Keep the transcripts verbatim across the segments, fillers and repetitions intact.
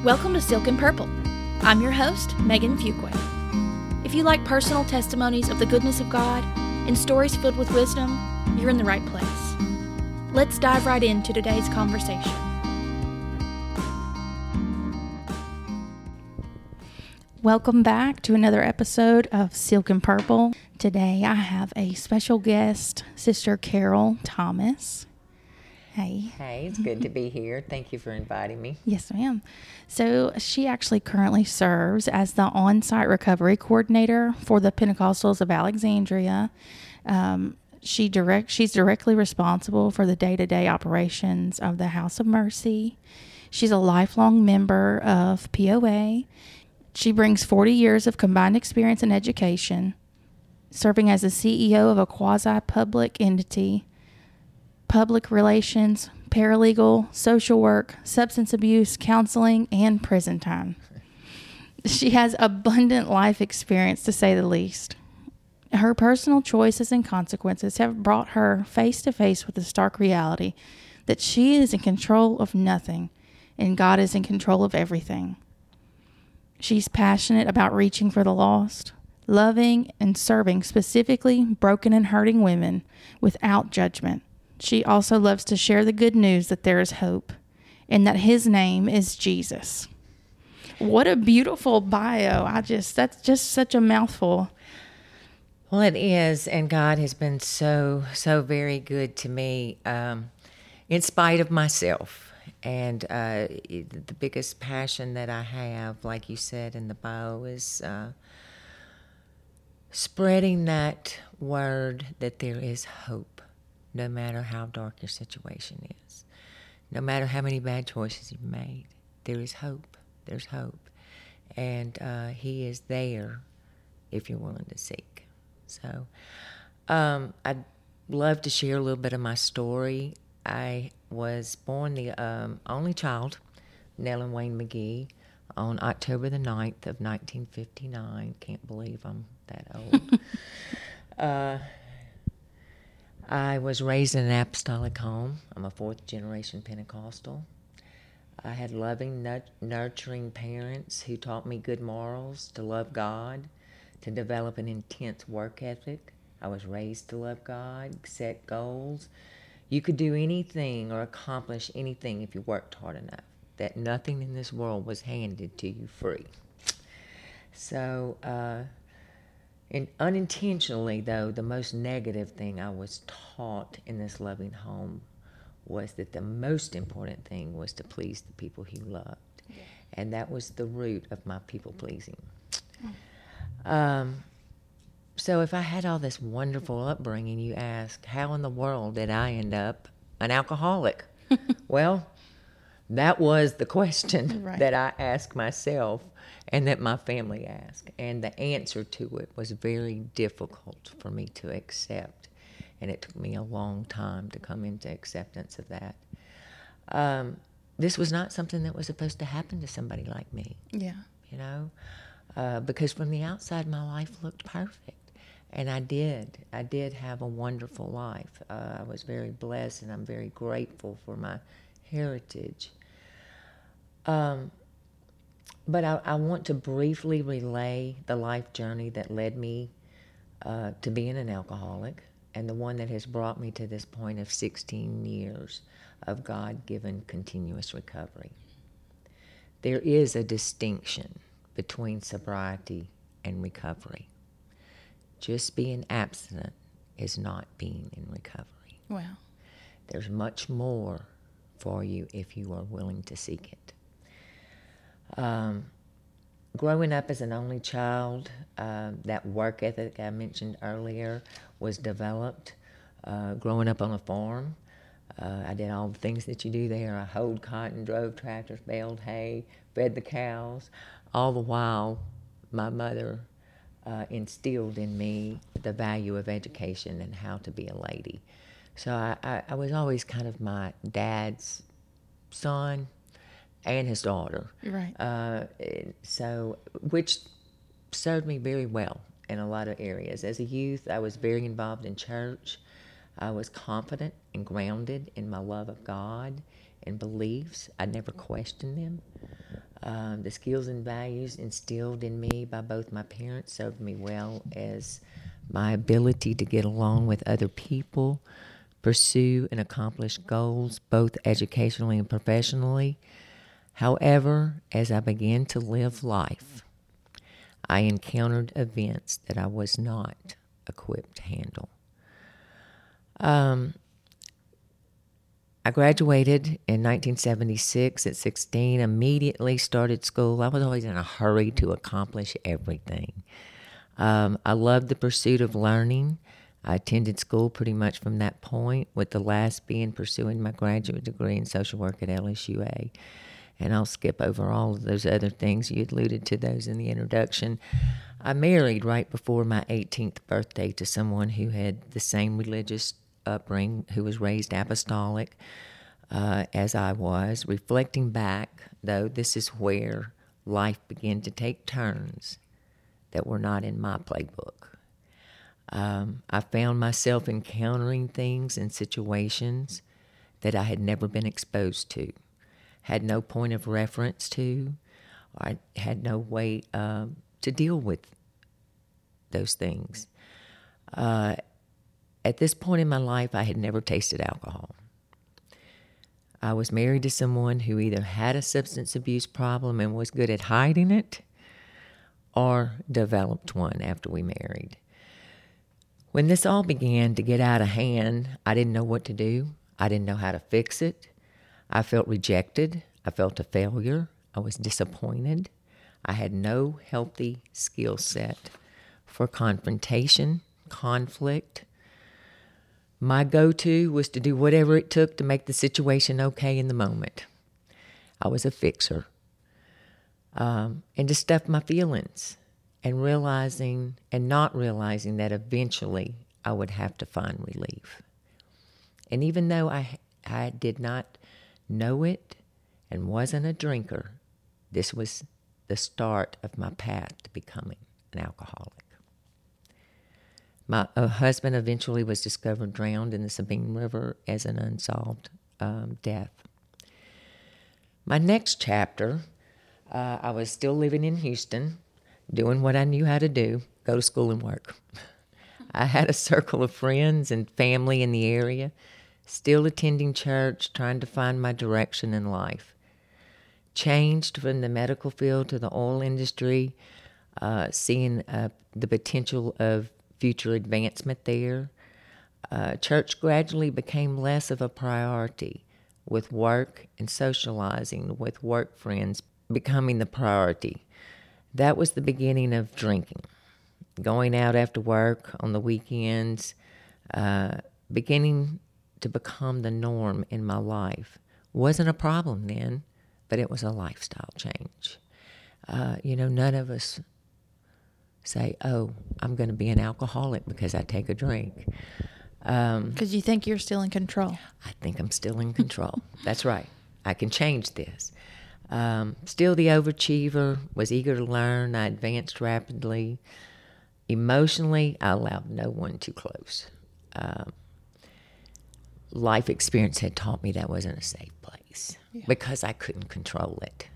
Welcome to Silk and Purple. I'm your host, Megan Fuqua. If you like personal testimonies of the goodness of God and stories filled with wisdom, you're in the right place. Let's dive right into today's conversation. Welcome back to another episode of Silk and Purple. Today I have a special guest, Sister Carol Thomas. Hey. Hey, it's good to be here. Thank you for inviting me. Yes, ma'am. So she actually currently serves as the on-site recovery coordinator for the Pentecostals of Alexandria. Um, she direct she's directly responsible for the day-to-day operations of the House of Mercy. She's a lifelong member of P O A. She brings forty years of combined experience in education, serving as the C E O of a quasi-public entity, public relations, paralegal, social work, substance abuse, counseling, and prison time. She has abundant life experience, to say the least. Her personal choices and consequences have brought her face to face with the stark reality that she is in control of nothing and God is in control of everything. She's passionate about reaching for the lost, loving and serving specifically broken and hurting women without judgment. She also loves to share the good news that there is hope and that his name is Jesus. What a beautiful bio. I just, that's just such a mouthful. Well, it is, and God has been so, so very good to me, um, in spite of myself. And uh, the biggest passion that I have, like you said in the bio, is uh, spreading that word that there is hope, no matter how dark your situation is. No matter how many bad choices you've made, there is hope. There's hope. And uh, he is there if you're willing to seek. So um, I'd love to share a little bit of my story. I was born the um, only child, Nell and Wayne McGee, on October the ninth of nineteen fifty-nine. Can't believe I'm that old. uh, I was raised in an apostolic home. I'm a fourth generation Pentecostal. I had loving, nurturing parents who taught me good morals, to love God, to develop an intense work ethic. I was raised to love God, set goals. You could do anything or accomplish anything if you worked hard enough, that nothing in this world was handed to you free. So, uh, and unintentionally, though, the most negative thing I was taught in this loving home was that the most important thing was to please the people he loved. Yeah. And that was the root of my people-pleasing. Mm. Um, so if I had all this wonderful upbringing, you ask, how in the world did I end up an alcoholic? Well, that was the question right. that I asked myself and that my family asked. And the answer to it was very difficult for me to accept. And it took me a long time to come into acceptance of that. Um, this was not something that was supposed to happen to somebody like me. Yeah. You know, uh, because from the outside, my life looked perfect. And I did. I did have a wonderful life. Uh, I was very blessed, and I'm very grateful for my heritage. Um, but I, I want to briefly relay the life journey that led me uh, to being an alcoholic, and the one that has brought me to this point of sixteen years of God-given continuous recovery. There is a distinction between sobriety and recovery. Just being abstinent is not being in recovery. Wow. There's much more for you if you are willing to seek it. Um, growing up as an only child, uh, that work ethic I mentioned earlier was developed. Uh, growing up on a farm, uh, I did all the things that you do there. I hoed cotton, drove tractors, baled hay, fed the cows. All the while, my mother uh, instilled in me the value of education and how to be a lady. So I, I, I was always kind of my dad's son and his daughter. Right. Uh, so, which served me very well in a lot of areas. As a youth, I was very involved in church. I was confident and grounded in my love of God and beliefs. I never questioned them. Um, the skills and values instilled in me by both my parents served me well as my ability to get along with other people, pursue and accomplish goals both educationally and professionally. However, as I began to live life, I encountered events that I was not equipped to handle. Um, I graduated in nineteen seventy-six at sixteen, immediately started school. I was always in a hurry to accomplish everything. Um, I loved the pursuit of learning. I attended school pretty much from that point, with the last being pursuing my graduate degree in social work at L S U A. And I'll skip over all of those other things. You alluded to those in the introduction. I married right before my eighteenth birthday to someone who had the same religious upbringing, who was raised apostolic uh, as I was. Reflecting back, though, this is where life began to take turns that were not in my playbook. Um, I found myself encountering things and situations that I had never been exposed to, had no point of reference to, or I had no way um, to deal with those things. Uh, At this point in my life, I had never tasted alcohol. I was married to someone who either had a substance abuse problem and was good at hiding it, or developed one after we married. When this all began to get out of hand, I didn't know what to do. I didn't know how to fix it. I felt rejected. I felt a failure. I was disappointed. I had no healthy skill set for confrontation, conflict. My go-to was to do whatever it took to make the situation okay in the moment. I was a fixer. Um, and to stuff my feelings, and realizing and not realizing that eventually I would have to find relief. And even though I, I did not know it and wasn't a drinker, this was the start of my path to becoming an alcoholic. My uh, husband eventually was discovered drowned in the Sabine River as an unsolved um, death. My next chapter, uh, I was still living in Houston, doing what I knew how to do, go to school and work. I had a circle of friends and family in the area, still attending church, trying to find my direction in life. Changed from the medical field to the oil industry, uh, seeing uh, the potential of future advancement there. Uh, church gradually became less of a priority, with work and socializing with work friends becoming the priority. That was the beginning of drinking, going out after work on the weekends, uh, beginning to become the norm in my life. Wasn't a problem then, but it was a lifestyle change. Uh, you know, none of us say, oh, I'm going to be an alcoholic because I take a drink. Um, Because you think you're still in control. I think I'm still in control. That's right. I can change this. Um, still the overachiever, was eager to learn. I advanced rapidly. Emotionally, I allowed no one too close. Um, life experience had taught me that wasn't a safe place yeah. because I couldn't control it.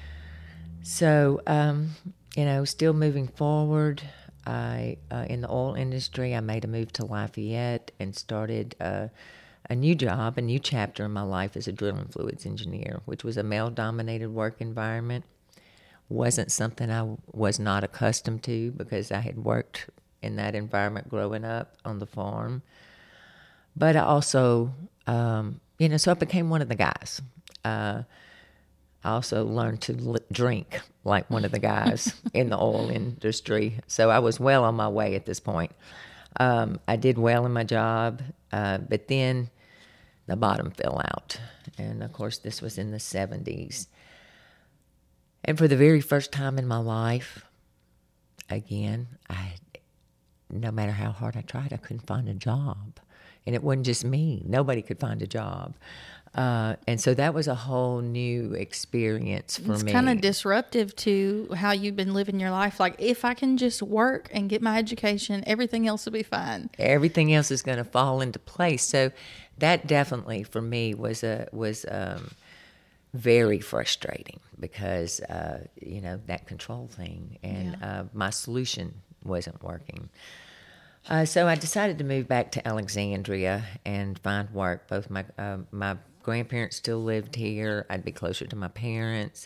So, um, you know, still moving forward, I uh, in the oil industry, I made a move to Lafayette and started uh, a new job, a new chapter in my life as a drilling fluids engineer, which was a male-dominated work environment. Wasn't something I was not accustomed to because I had worked in that environment growing up on the farm. But I also, um, you know, so I became one of the guys. Uh, I also learned to l- drink like one of the guys in the oil industry. So I was well on my way at this point. Um, I did well in my job, uh, but then the bottom fell out. And, of course, this was in the seventies. And for the very first time in my life, again, I, no matter how hard I tried, I couldn't find a job. And it wasn't just me. Nobody could find a job. Uh, and so that was a whole new experience for it's me. It's kind of disruptive to how you've been living your life. Like, if I can just work and get my education, everything else will be fine. Everything else is going to fall into place. So that definitely, for me, was a was um, very frustrating because, uh, you know, that control thing. And Yeah. uh, my solution wasn't working. Uh, so I decided to move back to Alexandria and find work. Both my uh, my grandparents still lived here. I'd be closer to my parents.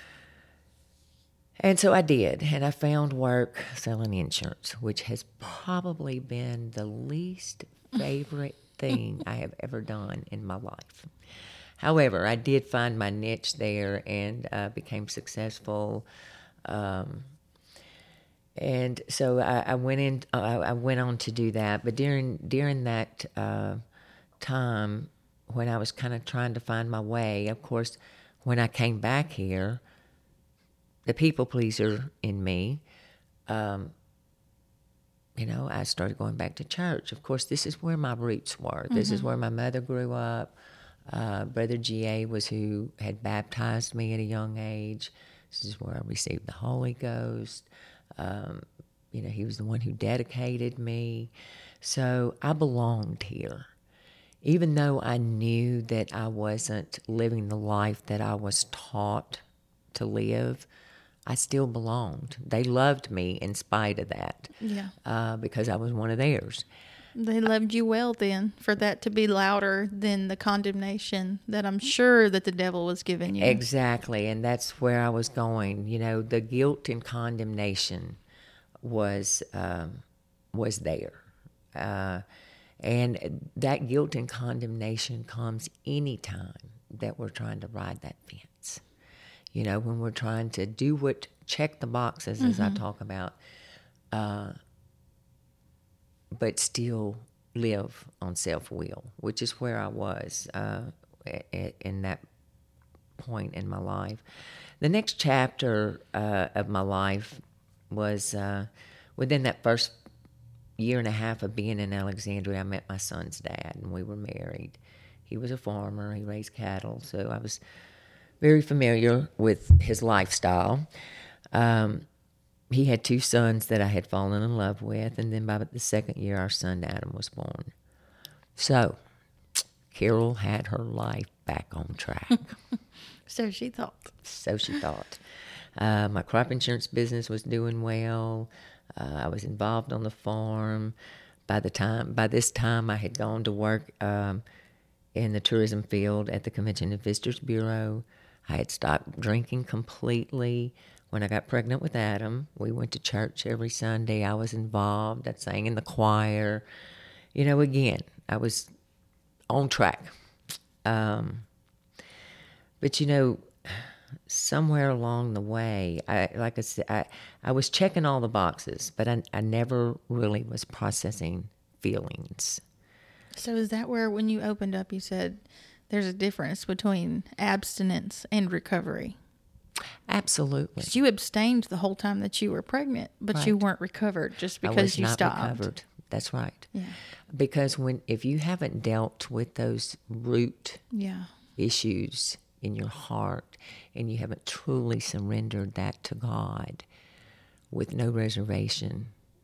And so I did, and I found work selling insurance, which has probably been the least favorite thing I have ever done in my life. However, I did find my niche there and uh, became successful. Um, and so I, I went in. Uh, I went on to do that. But during during that uh, time, when I was kind of trying to find my way, of course, when I came back here, the people pleaser in me, um, you know, I started going back to church. Of course, this is where my roots were. Mm-hmm. This is where my mother grew up. Uh, Brother G A was who had baptized me at a young age. This is where I received the Holy Ghost. Um, you know, he was the one who dedicated me. So I belonged here. Even though I knew that I wasn't living the life that I was taught to live, I still belonged. They loved me in spite of that. Yeah. Uh, because I was one of theirs. They loved you well then, for that to be louder than the condemnation that I'm sure that the devil was giving you. Exactly, and that's where I was going. You know, the guilt and condemnation was um, was there. Uh, and that guilt and condemnation comes anytime that we're trying to ride that fence. You know, when we're trying to do what, check the boxes, mm-hmm. as I talk about, uh, but still live on self-will, which is where I was uh, in that point in my life. The next chapter uh, of my life was uh, within that first year and a half of being in Alexandria. I met my son's dad, and we were married. He was a farmer. He raised cattle, so I was very familiar with his lifestyle. Um, he had two sons that I had fallen in love with, and then by the second year, our son Adam was born. So, Carol had her life back on track. So she thought. So she thought. Uh, my crop insurance business was doing well. Uh, I was involved on the farm. By the time, by this time, I had gone to work um, in the tourism field at the Convention and Visitors Bureau. I had stopped drinking completely. When I got pregnant with Adam, we went to church every Sunday. I was involved. I sang in the choir. You know, again, I was on track. Um, but, you know, somewhere along the way, I, like I said, I, I was checking all the boxes, but I, I never really was processing feelings. So is that where, when you opened up, you said there's a difference between abstinence and recovery? Absolutely. 'Cause you abstained the whole time that you were pregnant, but right. you weren't recovered just because I was you not stopped. Recovered. That's right. Yeah. Because when if you haven't dealt with those root yeah. issues in your heart, and you haven't truly surrendered that to God with no reservation,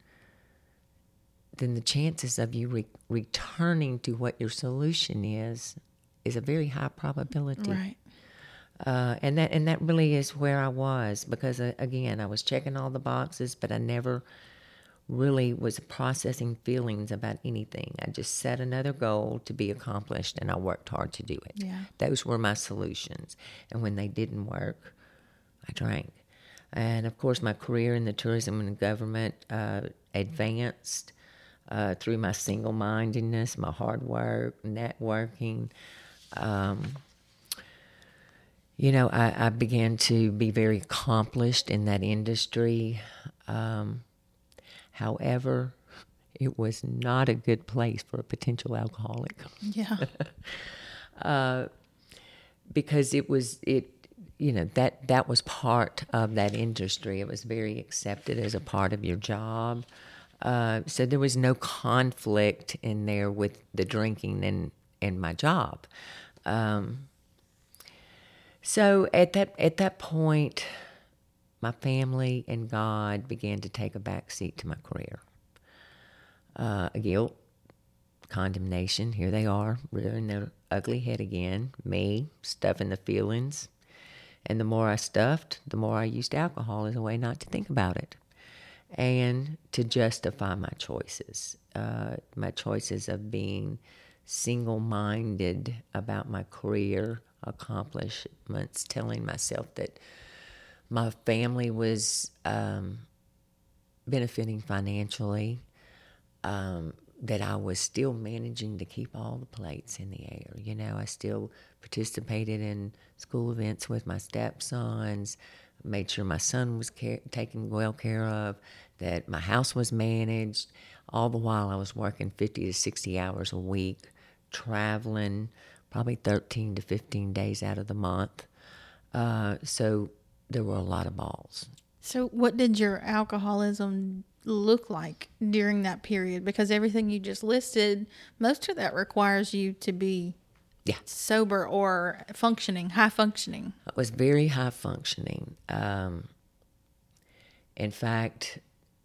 then the chances of you re- returning to what your solution is is a very high probability. Right. Uh, and that and that really is where I was, because uh, again, I was checking all the boxes, but I never really was processing feelings about anything. I just set another goal to be accomplished, and I worked hard to do it. Yeah. Those were my solutions. And when they didn't work, I drank. And of course, my career in the tourism and government uh, advanced uh, through my single-mindedness, my hard work, networking. Um, you know, I, I began to be very accomplished in that industry. Um, However, it was not a good place for a potential alcoholic. Yeah. uh, because it was, it, you know, that, that was part of that industry. It was very accepted as a part of your job. Uh, so there was no conflict in there with the drinking and, and my job. Um, so at that, at that point, my family and God began to take a back seat to my career. Uh, guilt, condemnation. Here they are, rearing their ugly head again. Me, stuffing the feelings. And the more I stuffed, the more I used alcohol as a way not to think about it and to justify my choices. Uh, my choices of being single-minded about my career accomplishments, telling myself that my family was um, benefiting financially, um, that I was still managing to keep all the plates in the air. You know, I still participated in school events with my stepsons, made sure my son was care- taken well care of, that my house was managed. All the while I was working fifty to sixty hours a week, traveling probably thirteen to fifteen days out of the month. Uh, so there were a lot of balls. So what did your alcoholism look like during that period? Because everything you just listed, most of that requires you to be yeah. sober or functioning, high functioning. I was very high functioning. Um, in fact,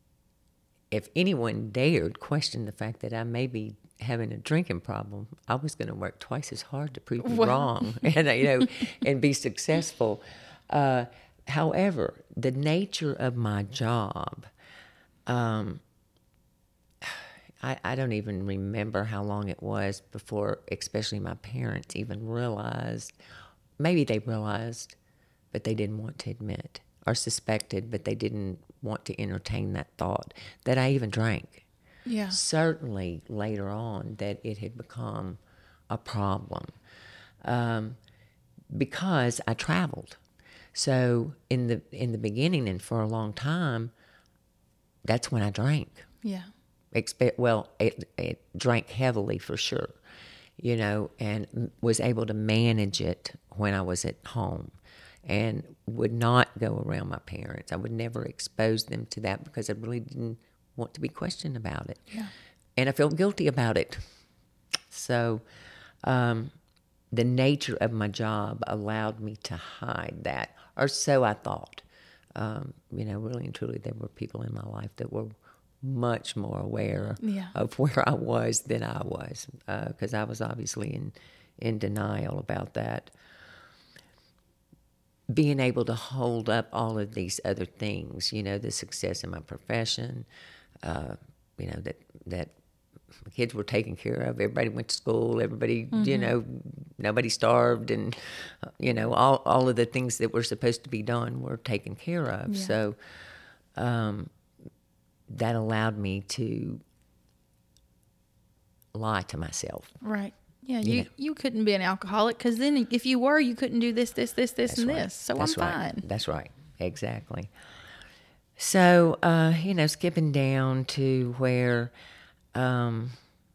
if anyone dared question the fact that I may be having a drinking problem, I was going to work twice as hard to prove them Wow. wrong and, you know, and be successful. Uh, however, the nature of my job, um, I, I don't even remember how long it was before, especially my parents, even realized, maybe they realized, but they didn't want to admit, or suspected, but they didn't want to entertain that thought, that I even drank. Yeah. Certainly later on that it had become a problem um, because I traveled. So in the in the beginning and for a long time, that's when I drank. Yeah. Expe- well, it, it drank heavily for sure, you know, and was able to manage it when I was at home and would not go around my parents. I would never expose them to that because I really didn't want to be questioned about it. Yeah. And I felt guilty about it. So um, the nature of my job allowed me to hide that, or so I thought. Um, you know, really and truly, there were people in my life that were much more aware Yeah. of where I was than I was, because uh, I was obviously in, in denial about that. Being able to hold up all of these other things, you know, the success in my profession, uh, you know, that that the kids were taken care of, everybody went to school, everybody, mm-hmm. you know, nobody starved, and, uh, you know, all, all of the things that were supposed to be done were taken care of. Yeah. So um, that allowed me to lie to myself. Right. Yeah, You you, know. you couldn't be an alcoholic because then if you were, you couldn't do this, this, this, this, That's and right. this. So That's I'm right. fine. That's right. Exactly. So, uh, you know, skipping down to where, um,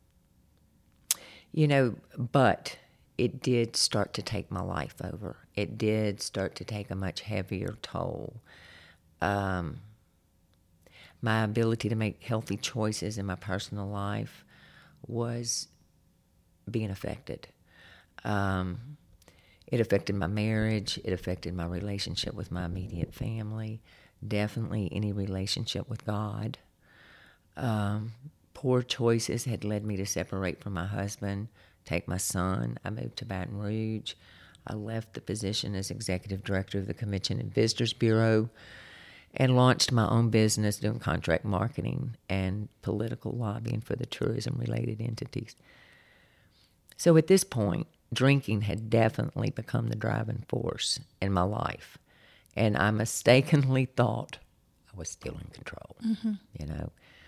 you know, but it did start to take my life over. It did start to take a much heavier toll. Um, my ability to make healthy choices in my personal life was being affected. Um, it affected my marriage. It affected my relationship with my immediate family. Definitely any relationship with God. Um, poor choices had led me to separate from my husband, take my son. I moved to Baton Rouge. I left the position as executive director of the Convention and Visitors Bureau and launched my own business doing contract marketing and political lobbying for the tourism-related entities. So at this point, drinking had definitely become the driving force in my life. And I mistakenly thought I was still in control, mm-hmm. you know.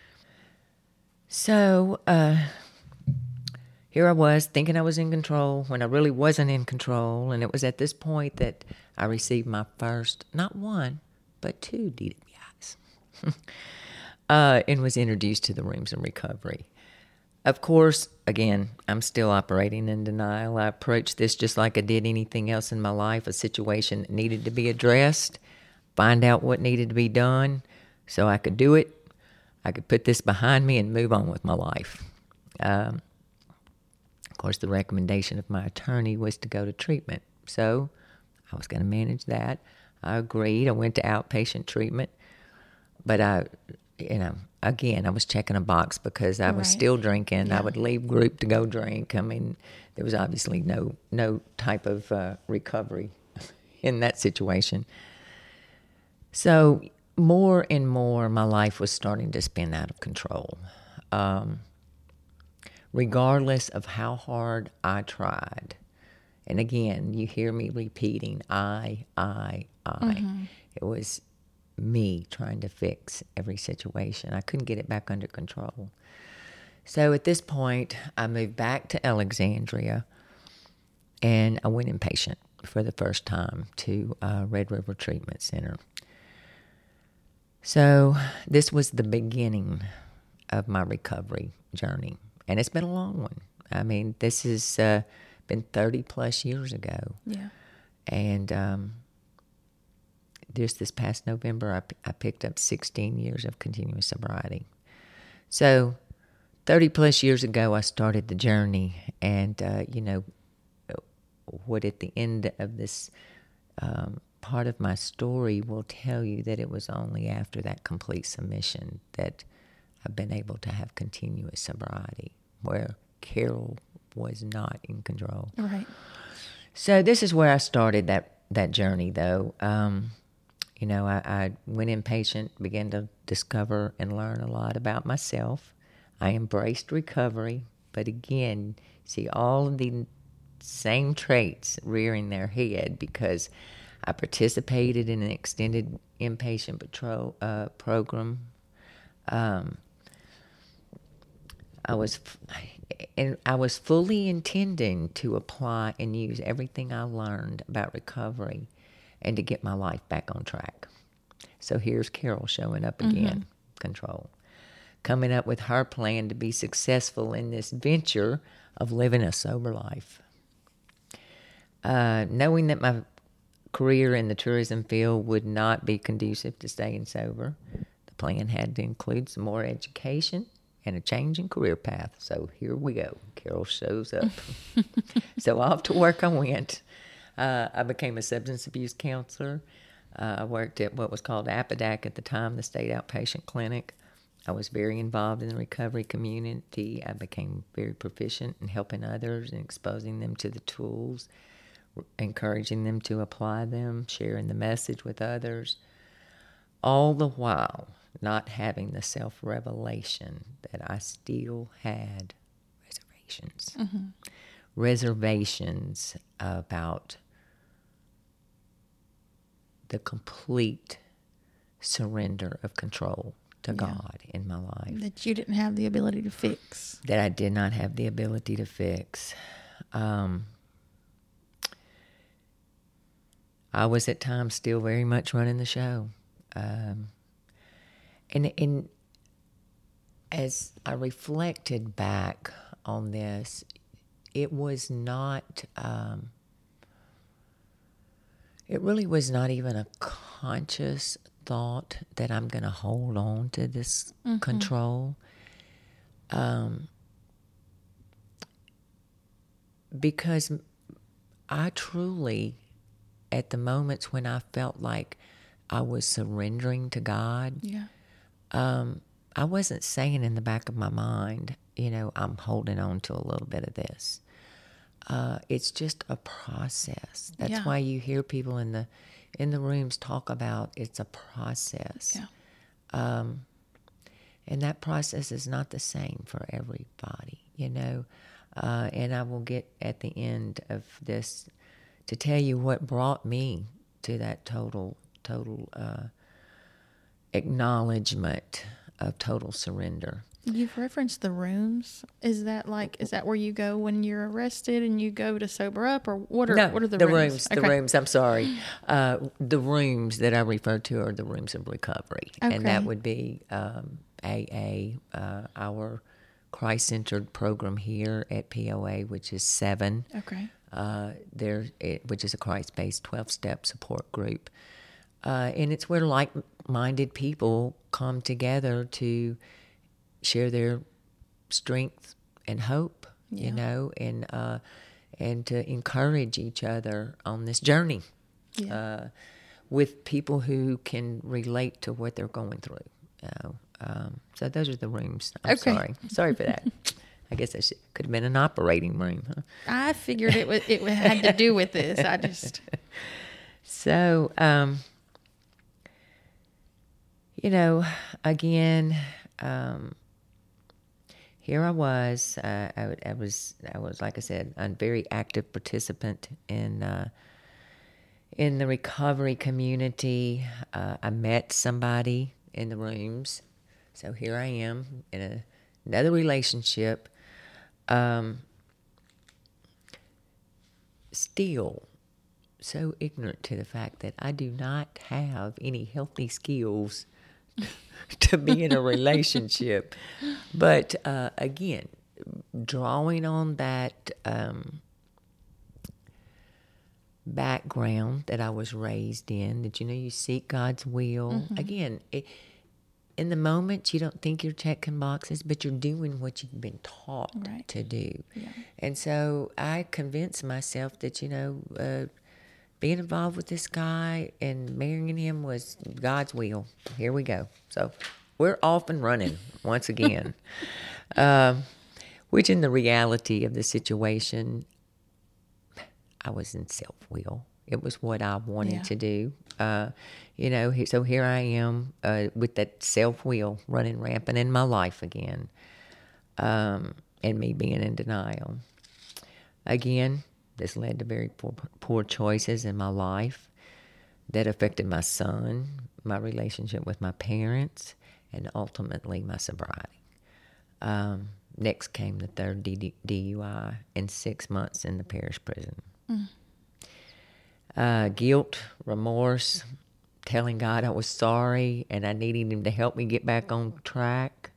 So uh, here I was thinking I was in control when I really wasn't in control. And it was at this point that I received my first, not one, but two D W Is, uh, and was introduced to the rooms in recovery. Of course, again, I'm still operating in denial. I approached this just like I did anything else in my life, a situation that needed to be addressed, find out what needed to be done so I could do it. I could put this behind me and move on with my life. Um, of course, the recommendation of my attorney was to go to treatment. So I was going to manage that. I agreed. I went to outpatient treatment. But I you know, again, I was checking a box because I was Right. still drinking. Yeah. I would leave group to go drink. I mean, there was obviously no no type of uh, recovery in that situation. So more and more, my life was starting to spin out of control. Um, regardless of how hard I tried. And again, you hear me repeating, I, I, I. Mm-hmm. It was me trying to fix every situation. I couldn't get it back under control. So at this point, I moved back to Alexandria, and I went inpatient for the first time to uh, Red River Treatment Center. So this was the beginning of my recovery journey, and it's been a long one. I mean, this has uh, been thirty plus years ago. Yeah. And um, just this past November, I, p- I picked up sixteen years of continuous sobriety. So thirty plus years ago, I started the journey, and, uh, you know, what at the end of this um, part of my story will tell you that it was only after that complete submission that I've been able to have continuous sobriety, where Carol was not in control. Right. So this is where I started that, that journey, though. Um, you know, I, I went inpatient, began to discover and learn a lot about myself. I embraced recovery, but again, see all of the same traits rearing their head because I participated in an extended inpatient patrol uh, program. Um, I was, and I was fully intending to apply and use everything I learned about recovery, and to get my life back on track. So here's Carol showing up again, mm-hmm. control, coming up with her plan to be successful in this venture of living a sober life. Uh, knowing that my career in the tourism field would not be conducive to staying sober, the plan had to include some more education and a change in career path. So here we go. Carol shows up. So off to work I went. Uh, I became a substance abuse counselor. Uh, I worked at what was called APODAC at the time, the State Outpatient Clinic. I was very involved in the recovery community. I became very proficient in helping others and exposing them to the tools, encouraging them to apply them, sharing the message with others, all the while not having the self-revelation that I still had reservations. Mm-hmm. Reservations about the complete surrender of control to yeah. God in my life. That you didn't have the ability to fix. That I did not have the ability to fix. Um, I was at times still very much running the show. Um, and, and as I reflected back on this, it was not, um, it really was not even a conscious thought that I'm going to hold on to this mm-hmm. control. Um, because I truly, at the moments when I felt like I was surrendering to God, yeah. um, I wasn't saying in the back of my mind, you know, I'm holding on to a little bit of this. Uh, it's just a process. That's yeah. why you hear people in the in the rooms talk about it's a process. Yeah. Um, and that process is not the same for everybody, you know. Uh, and I will get at the end of this to tell you what brought me to that total, total uh, acknowledgement of total surrender. You've referenced the rooms. Is that like, is that where you go when you're arrested and you go to sober up, or what are, no, what are the, the rooms? rooms? Okay. The rooms, I'm sorry. Uh, the rooms that I refer to are the rooms of recovery. Okay. And that would be um, A A, uh, our Christ-centered program here at P O A, which is seven. Okay. Uh, there, it, which is a Christ-based twelve-step support group. Uh, and it's where like-minded people come together to share their strength and hope, yeah. you know, and uh, and to encourage each other on this journey yeah. uh, with people who can relate to what they're going through. Uh, Um, so those are the rooms. I'm Okay. sorry. Sorry for that. I guess I should, could have been an operating room, huh? I figured it was, it had to do with this. I just, So, um, you know, again, um, here I was. Uh, I, I was, I was, like I said, a very active participant in uh, in the recovery community. Uh, I met somebody in the rooms, so here I am in a, another relationship. Um, still so ignorant to the fact that I do not have any healthy skills to be in a relationship. But uh, again, drawing on that um, background that I was raised in, that, you know, you seek God's will. Mm-hmm. Again, it, in the moment, you don't think you're checking boxes, but you're doing what you've been taught right. to do. Yeah. And so I convinced myself that, you know, uh, being involved with this guy and marrying him was God's will. Here we go. So we're off and running once again. um, which in the reality of the situation, I was in self-will. It was what I wanted yeah. to do. Uh, you know, so here I am uh, with that self-will running rampant in my life again, um, and me being in denial. Again, this led to very poor, poor choices in my life that affected my son, my relationship with my parents, and ultimately my sobriety. Um, next came the third D U I and six months in the parish prison. Mm. Uh, guilt, remorse, telling God I was sorry and I needed him to help me get back on track.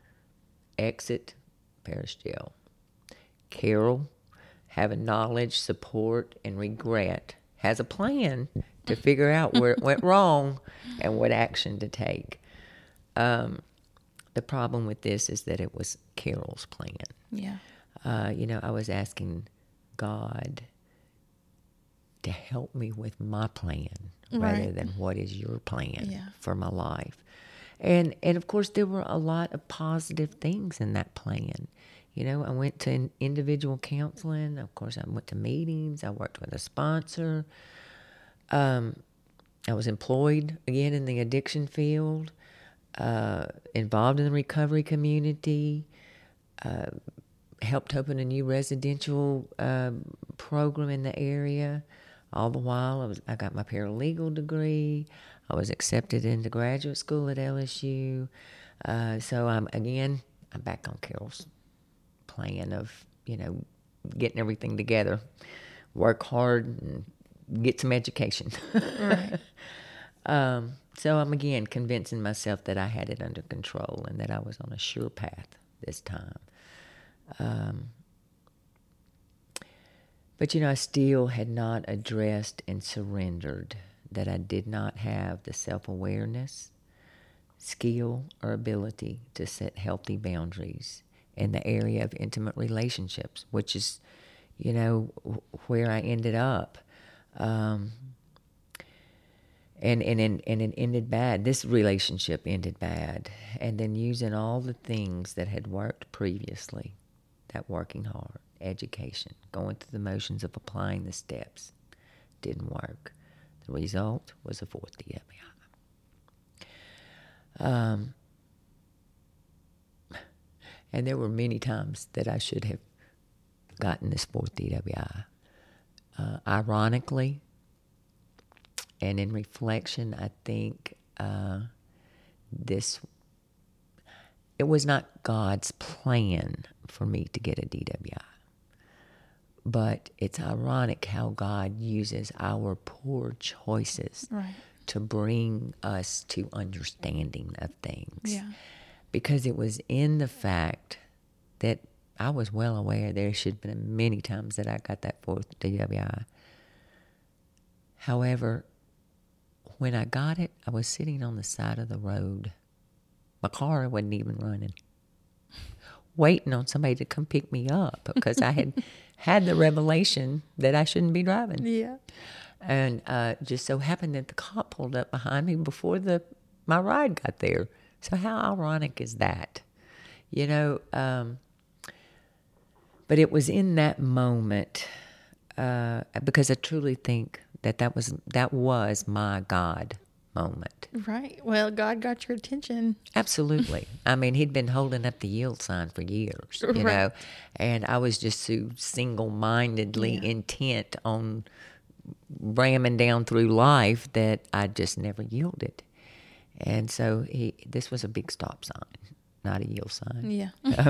Exit, parish jail. Carol, having knowledge, support, and regret, has a plan to figure out where it went wrong and what action to take. Um, the problem with this is that it was Carol's plan. Yeah. Uh, you know, I was asking God to help me with my plan rather right. than what is your plan yeah. for my life. And, and of course, there were a lot of positive things in that plan. You know, I went to individual counseling. Of course, I went to meetings. I worked with a sponsor. Um, I was employed again in the addiction field, uh, involved in the recovery community, uh, helped open a new residential uh, program in the area. All the while, I was I got my paralegal degree. I was accepted into graduate school at L S U. Uh, so I'm again, I'm back on Carol's plan of, you know, getting everything together, work hard, and get some education. Right. um, so I'm again convincing myself that I had it under control and that I was on a sure path this time. Um, but, you know, I still had not addressed and surrendered that I did not have the self-awareness, skill, or ability to set healthy boundaries in the area of intimate relationships, which is, you know, where I ended up. Um, and, and, and, and it ended bad. This relationship ended bad. And then using all the things that had worked previously, that working hard, education, going through the motions of applying the steps, didn't work. The result was a fourth D W I. Um, and there were many times that I should have gotten this fourth D W I. Uh, ironically, and in reflection, I think uh, this, it was not God's plan for me to get a D W I. But it's ironic how God uses our poor choices right. to bring us to understanding of things. Yeah. Because it was in the fact that I was well aware there should have been many times that I got that fourth D W I. However, when I got it, I was sitting on the side of the road. My car wasn't even running, waiting on somebody to come pick me up because I had had the revelation that I shouldn't be driving. Yeah. And uh, just so happened that the cop pulled up behind me before the my ride got there. So how ironic is that? You know, um, but it was in that moment, uh, because I truly think that that was, that was my God moment. Right. Well, God got your attention. Absolutely. I mean, he'd been holding up the yield sign for years, you Right. know, and I was just so single-mindedly Yeah. intent on ramming down through life that I just never yielded. And so he, this was a big stop sign, not a yield sign. Yeah.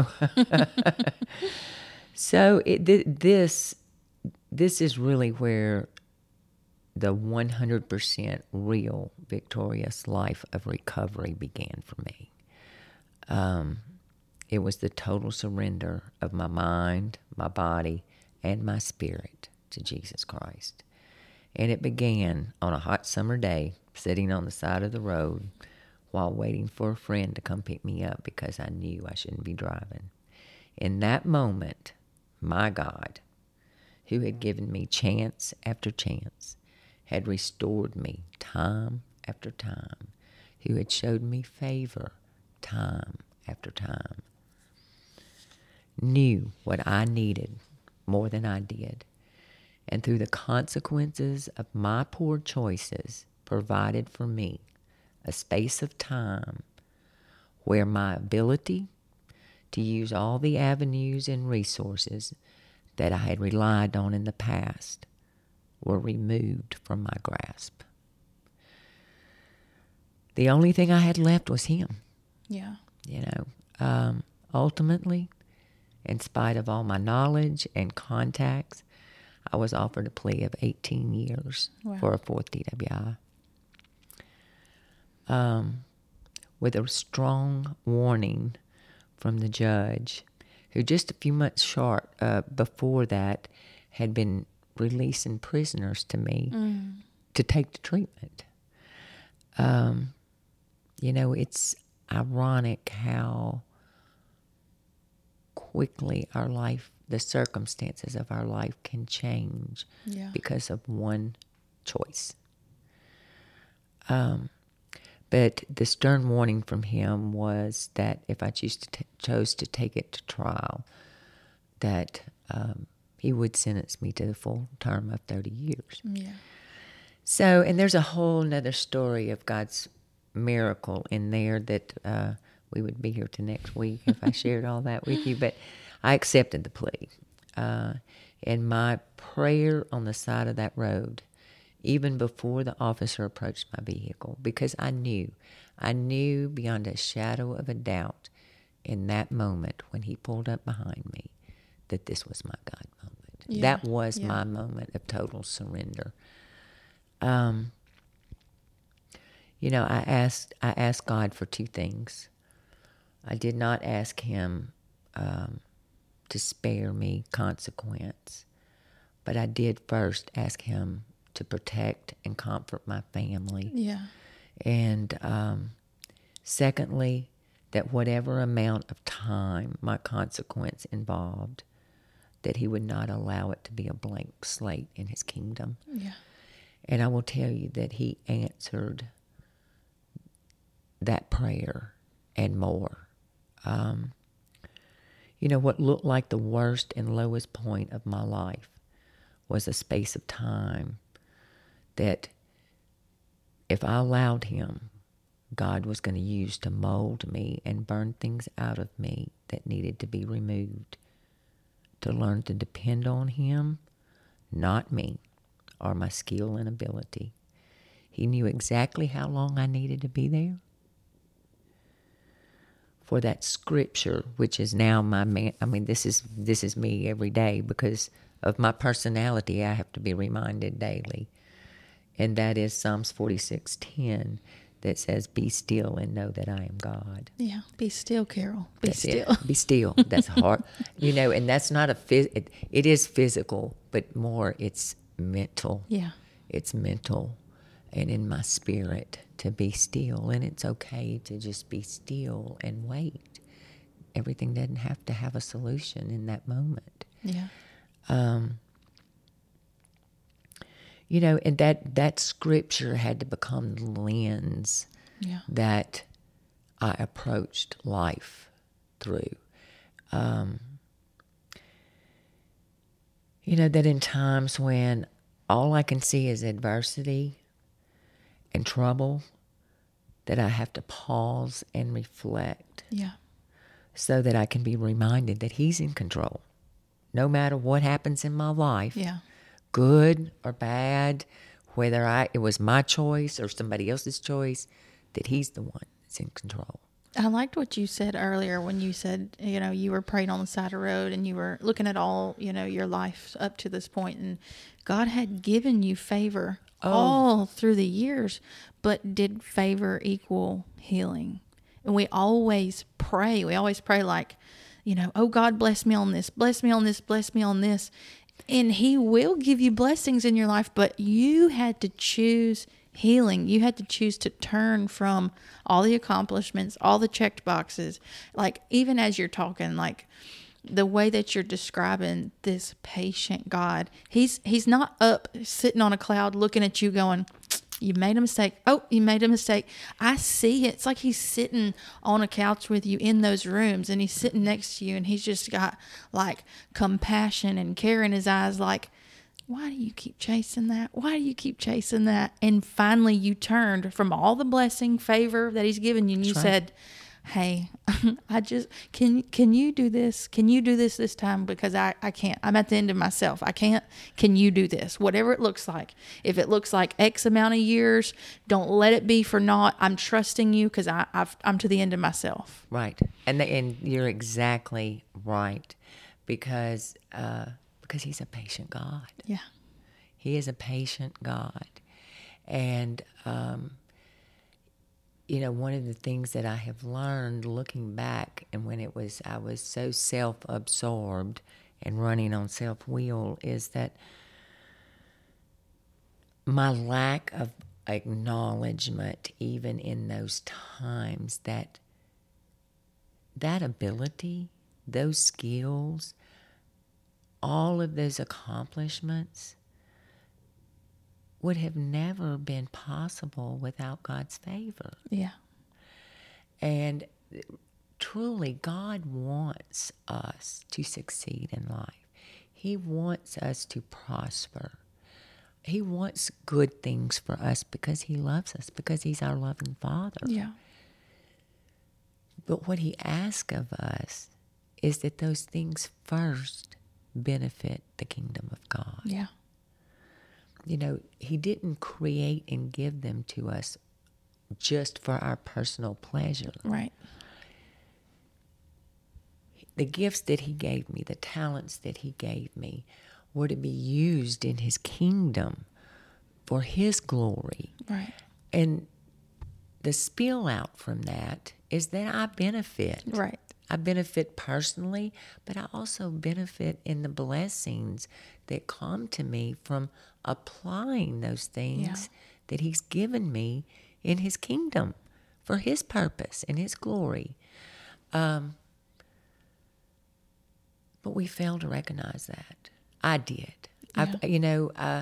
So it, th- this this is really where the one hundred percent real victorious life of recovery began for me. Um, it was the total surrender of my mind, my body, and my spirit to Jesus Christ. And it began on a hot summer day, sitting on the side of the road while waiting for a friend to come pick me up because I knew I shouldn't be driving. In that moment, my God, who had given me chance after chance, had restored me time after time, who had showed me favor time after time, knew what I needed more than I did, and through the consequences of my poor choices, provided for me a space of time where my ability to use all the avenues and resources that I had relied on in the past were removed from my grasp. The only thing I had left was him. Yeah. You know, um, ultimately, in spite of all my knowledge and contacts, I was offered a plea of eighteen years Wow. for a fourth D W I. Um, with a strong warning from the judge, who just a few months short uh, before that had been releasing prisoners to me Mm. to take the treatment. Um, you know, it's ironic how quickly our life, the circumstances of our life can change Yeah. because of one choice. Um, but the stern warning from him was that if I choose to t- chose to take it to trial, that um, he would sentence me to the full term of thirty years. Yeah. So, and there's a whole nother story of God's miracle in there that uh, we would be here to next week if I shared all that with you. But I accepted the plea. Uh, and my prayer on the side of that road, even before the officer approached my vehicle, because I knew, I knew beyond a shadow of a doubt in that moment when he pulled up behind me that this was my God moment. Yeah. That was Yeah. my moment of total surrender. Um, you know, I asked I asked God for two things. I did not ask him um, to spare me consequence, but I did first ask him to protect and comfort my family. Yeah. And um, secondly, that whatever amount of time my consequence involved, that he would not allow it to be a blank slate in his kingdom. Yeah. And I will tell you that he answered that prayer and more. Um, you know, what looked like the worst and lowest point of my life was a space of time that if I allowed him, God was going to use to mold me and burn things out of me that needed to be removed, to learn to depend on him, not me, or my skill and ability. He knew exactly how long I needed to be there. For that scripture, which is now my man, I mean, this is this is me every day because of my personality. I have to be reminded daily, and that is Psalms forty-six ten, that says, "Be still and know that I am God." Yeah. Be still, Carol. Be That's still. it. Be still. That's hard, you know, and that's not a phys- it, it is physical, but more it's mental. Yeah. It's mental, and in my spirit to be still, and it's okay to just be still and wait. Everything doesn't have to have a solution in that moment. Yeah. Um, you know, and that, that scripture had to become the lens Yeah. that I approached life through. Um, you know, that in times when all I can see is adversity and trouble, that I have to pause and reflect. Yeah. So that I can be reminded that He's in control. No matter what happens in my life, Yeah. good or bad, whether I it was my choice or somebody else's choice, that He's the one that's in control. I liked what you said earlier when you said, you know, you were praying on the side of the road and you were looking at all, you know, your life up to this point, and God had given you favor Oh. all through the years, but did favor equal healing? And we always pray. We always pray like, you know, oh, God, bless me on this, bless me on this, bless me on this. And He will give you blessings in your life, but you had to choose healing. You had to choose to turn from all the accomplishments, all the checked boxes. Like, even as you're talking, like the way that you're describing this patient God, he's, he's not up sitting on a cloud looking at you going, you made a mistake. Oh, you made a mistake. I see it. It's like He's sitting on a couch with you in those rooms, and He's sitting next to you, and He's just got like compassion and care in His eyes. Like, why do you keep chasing that? Why do you keep chasing that? And finally you turned from all the blessing, favor that He's given you, and you That's right. said, hey, I just, can can you do this? Can you do this this time? Because I, I can't. I'm at the end of myself. I can't. Can you do this? Whatever it looks like. If it looks like X amount of years, don't let it be for naught. I'm trusting you because I, I've, I'm to the end of myself. Right. And the, and you're exactly right, because uh, because He's a patient God. Yeah. He is a patient God. And, um, you know, one of the things that I have learned looking back, and when it was, I was so self-absorbed and running on self-will, is that my lack of acknowledgement, even in those times, that that ability, those skills, all of those accomplishments would have never been possible without God's favor. Yeah. And truly, God wants us to succeed in life. He wants us to prosper. He wants good things for us because He loves us, because He's our loving Father. Yeah. But what He asks of us is that those things first benefit the kingdom of God. Yeah. You know, He didn't create and give them to us just for our personal pleasure. Right. The gifts that He gave me, the talents that He gave me, were to be used in His kingdom for His glory. Right. And the spill out from that is that I benefit. Right. I benefit personally, but I also benefit in the blessings that come to me from applying those things Yeah. that He's given me in His kingdom for His purpose and His glory. Um, but we fail to recognize that. I did. Yeah. I, you know, uh,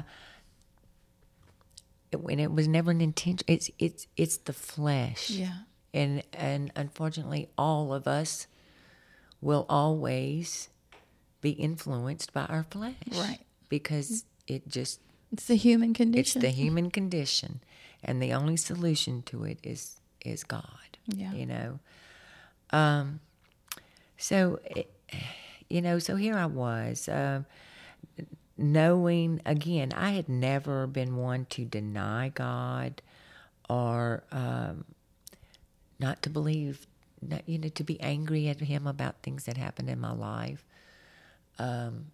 when it was never an intention. It's it's it's the flesh. Yeah. And and unfortunately, all of us will always be influenced by our flesh. Right. Because it just, It's the human it's condition. the human condition. And the only solution to it is is God. Yeah. You know? Um, so, it, you know, so here I was, uh, knowing, again, I had never been one to deny God or um, not to believe, not, you know, to be angry at Him about things that happened in my life. Um,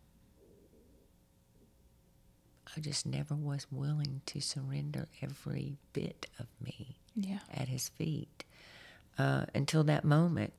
I just never was willing to surrender every bit of me Yeah. at His feet uh, until that moment.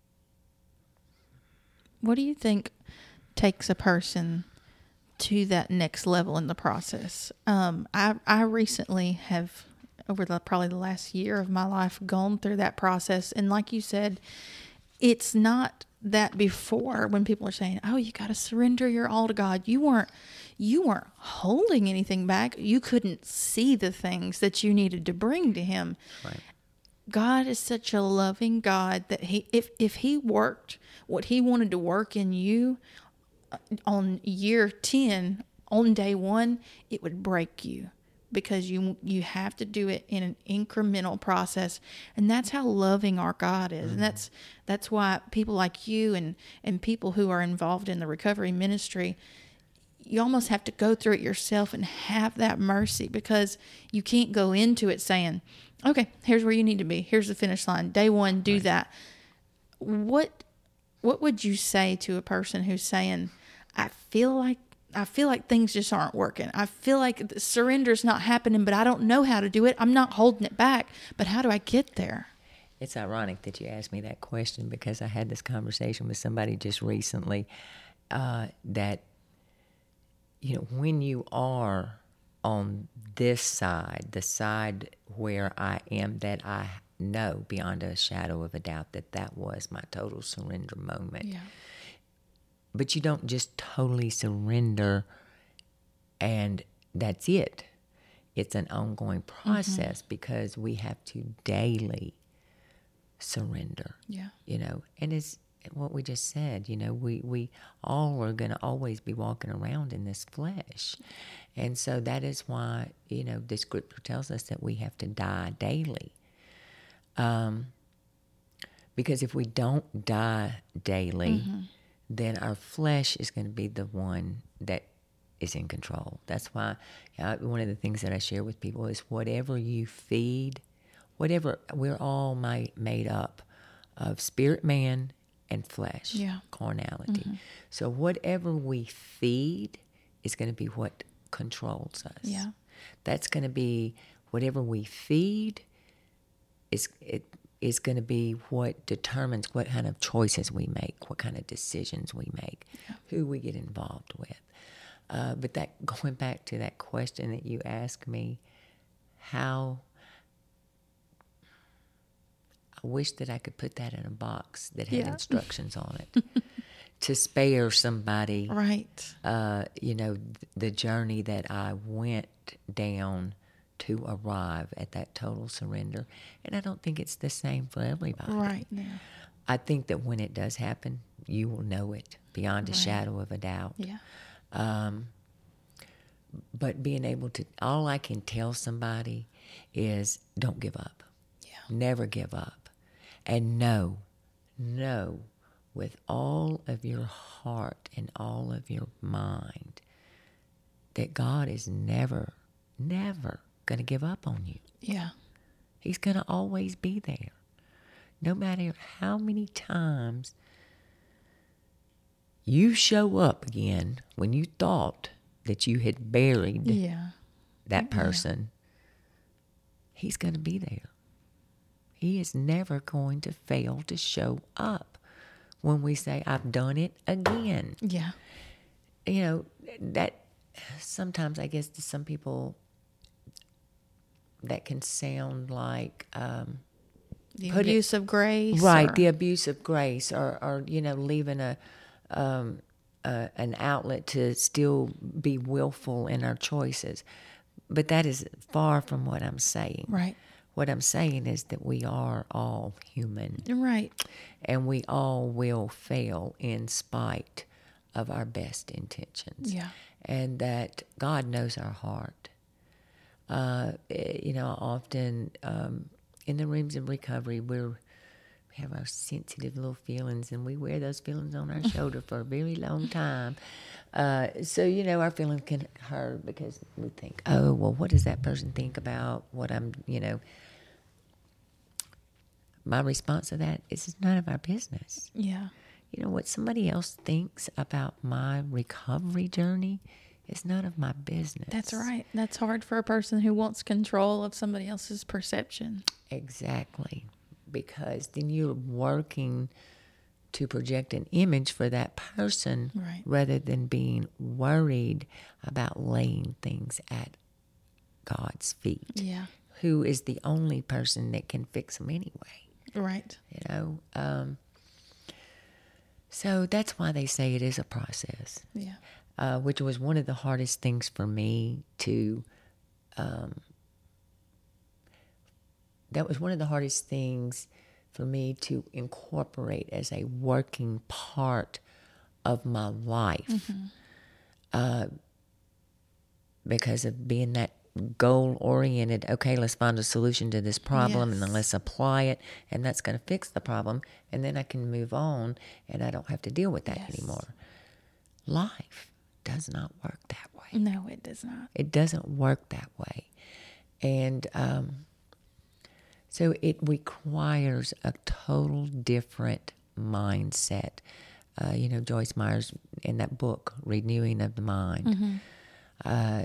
What do you think takes a person to that next level in the process? Um, I I recently have, over the probably the last year of my life, gone through that process, and like you said, it's not that before when people are saying, "Oh, you got to surrender your all to God." You weren't you weren't holding anything back. You couldn't see the things that you needed to bring to Him. Right. God is such a loving God that he, if, if he worked what he wanted to work in you on year ten, on day one, it would break you, because you you have to do it in an incremental process. And that's how loving our God is. Mm-hmm. And that's that's why people like you and, and people who are involved in the recovery ministry, you almost have to go through it yourself and have that mercy, because you can't go into it saying, okay, here's where you need to be. Here's the finish line. Day one, do right. that. What what would you say to a person who's saying, I feel like I feel like things just aren't working. I feel like surrender's not happening, but I don't know how to do it. I'm not holding it back, but how do I get there? It's ironic that you asked me that question, because I had this conversation with somebody just recently uh, that, you know, when you are on this side, the side where I am, that I know beyond a shadow of a doubt that that was my total surrender moment. Yeah. But you don't just totally surrender and that's it. It's an ongoing process, mm-hmm. because we have to daily surrender. Yeah. You know, and it's what we just said, you know, we, we all are going to always be walking around in this flesh. And so that is why, you know, the scripture tells us that we have to die daily. Um, because if we don't die daily, mm-hmm. then our flesh is going to be the one that is in control. That's why uh, one of the things that I share with people is whatever you feed, whatever, we're all my, made up of spirit man and flesh, yeah. carnality. Mm-hmm. So whatever we feed is going to be what controls us. Yeah. That's going to be whatever we feed is it is going to be what determines what kind of choices we make, what kind of decisions we make, yeah. who we get involved with. Uh, but that going back to that question that you asked me, how I wish that I could put that in a box that had yeah. instructions on it to spare somebody, right? Uh, you know, th- the journey that I went down to arrive at that total surrender. And I don't think it's the same for everybody. Right now. I think that when it does happen, you will know it beyond a right. shadow of a doubt. Yeah. Um, but being able to, all I can tell somebody is don't give up. Yeah. Never give up. And know, know with all of your heart and all of your mind that God is never, never going to give up on you. Yeah. He's going to always be there. No matter how many times you show up again when you thought that you had buried yeah. that person, yeah. He's going to be there. He is never going to fail to show up when we say, I've done it again. Yeah. You know, that sometimes I guess to some people that can sound like um, the abuse it, of grace, right? Or, the abuse of grace, or, or you know, leaving a, um, a an outlet to still be willful in our choices. But that is far from what I'm saying. Right. What I'm saying is that we are all human, right, and we all will fail in spite of our best intentions. Yeah, and that God knows our heart. Uh, you know, often um, in the rooms of recovery, we're, we have our sensitive little feelings, and we wear those feelings on our shoulder for a very long time. Uh, so, you know, our feelings can hurt because we think, oh, well, what does that person think about what I'm, you know. My response to that is it's none of our business. Yeah. You know, what somebody else thinks about my recovery journey is none of my business. That's right. That's hard for a person who wants control of somebody else's perception. Exactly. Because then you're working to project an image for that person, right. rather than being worried about laying things at God's feet. Yeah. Who is the only person that can fix them anyway. Right. You know, um, so that's why they say it is a process. Yeah. Uh, which was one of the hardest things for me to um, that was one of the hardest things for me to incorporate as a working part of my life. Mm-hmm. Uh, because of being that goal-oriented, okay, let's find a solution to this problem, yes. and then let's apply it, and that's going to fix the problem, and then I can move on, and I don't have to deal with that yes. anymore. Life does not work that way. No, it does not. It doesn't work that way. And um, so it requires a total different mindset. Uh, you know, Joyce Myers, in that book, Renewing of the Mind, mm-hmm. uh,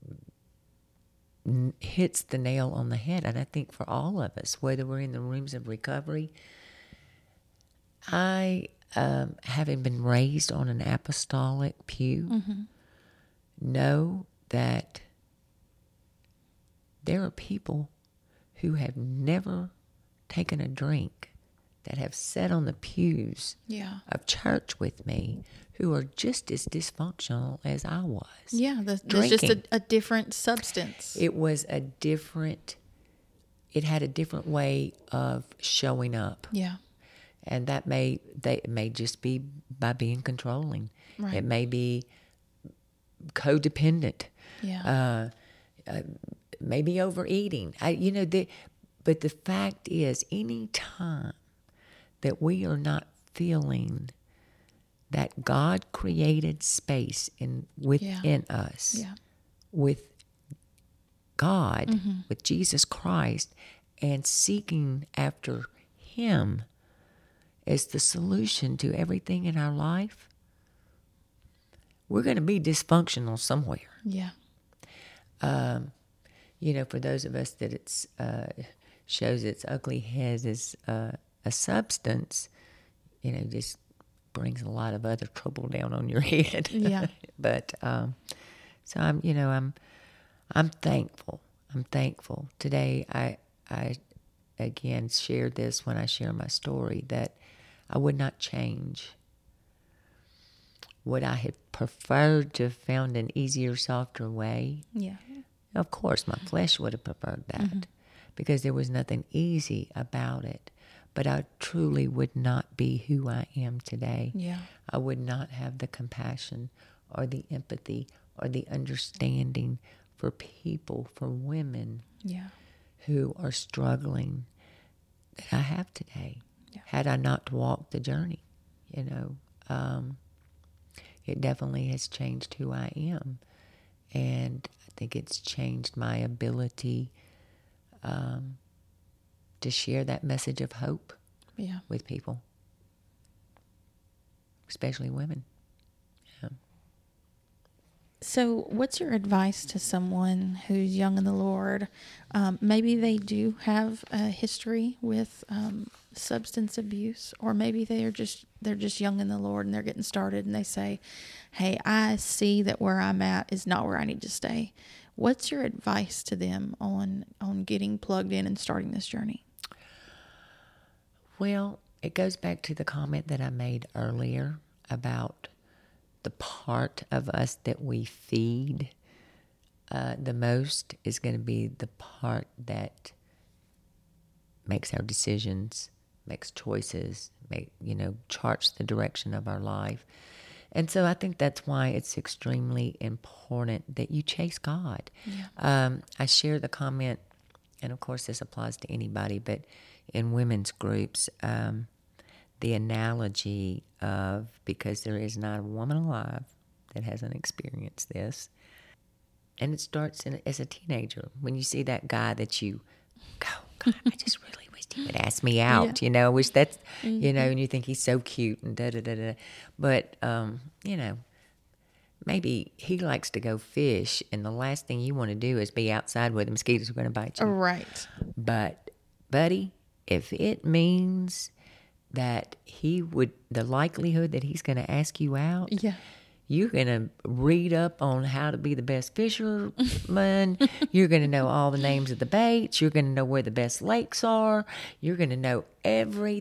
n- hits the nail on the head. And I think for all of us, whether we're in the rooms of recovery, I, um, having been raised on an apostolic pew, mm-hmm. know that there are people who have never taken a drink that have sat on the pews yeah. of church with me who are just as dysfunctional as I was. Yeah, the, there's just a, a different substance. It was a different, it had a different way of showing up. Yeah. And that may, they, it may just be by being controlling. Right. It may be codependent. Yeah. Uh, uh, maybe overeating. I, you know, the, but the fact is, any time that we are not feeling that God created space in within yeah. us, yeah. with God, mm-hmm. with Jesus Christ, and seeking after Him as the solution to everything in our life, we're going to be dysfunctional somewhere. Yeah. Um, you know, for those of us that it's uh, shows its ugly head as uh, a substance, you know, just brings a lot of other trouble down on your head. Yeah. But um, so I'm, you know, I'm, I'm thankful. I'm thankful today. I, I, again shared this when I share my story that I would not change. Would I have preferred to have found an easier, softer way? Yeah. Of course, my flesh would have preferred that mm-hmm. because there was nothing easy about it. But I truly would not be who I am today. Yeah. I would not have the compassion or the empathy or the understanding for people, for women yeah. who are struggling that I have today. Yeah. Had I not walked the journey, you know, um, it definitely has changed who I am. And I think it's changed my ability um, to share that message of hope yeah. with people, especially women. Yeah. So what's your advice to someone who's young in the Lord? Um, maybe they do have a history with um, substance abuse, or maybe they are just they're just young in the Lord and they're getting started and they say, hey, I see that where I'm at is not where I need to stay. What's your advice to them on on getting plugged in and starting this journey? Well, it goes back to the comment that I made earlier about the part of us that we feed uh, the most is going to be the part that makes our decisions, makes choices, make, you know, charts the direction of our life. And so I think that's why it's extremely important that you chase God. Yeah. Um, I share the comment, and of course this applies to anybody, but in women's groups, um, the analogy of, because there is not a woman alive that hasn't experienced this, and it starts in, as a teenager, when you see that guy that you go, God, I just really wish he would ask me out, yeah. you know, I wish that's, mm-hmm. you know, and you think he's so cute and da-da-da-da. But, um, you know, maybe he likes to go fish, and the last thing you want to do is be outside where the mosquitoes are going to bite you. Right. But, buddy, if it means that he would, the likelihood that he's going to ask you out, yeah. you're going to read up on how to be the best fisherman. You're going to know all the names of the baits. You're going to know where the best lakes are. You're going to know